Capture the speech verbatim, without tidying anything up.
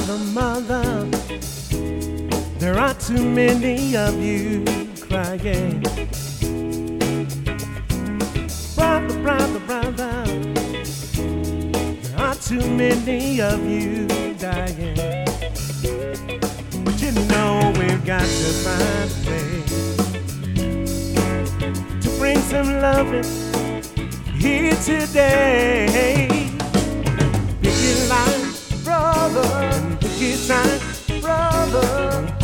Father, mother, there are too many of you crying. Brother, brother, brother, there are too many of you dying. But you know we've got to find a way to bring some loving here today. Pick your line, brother, pick your time, brother.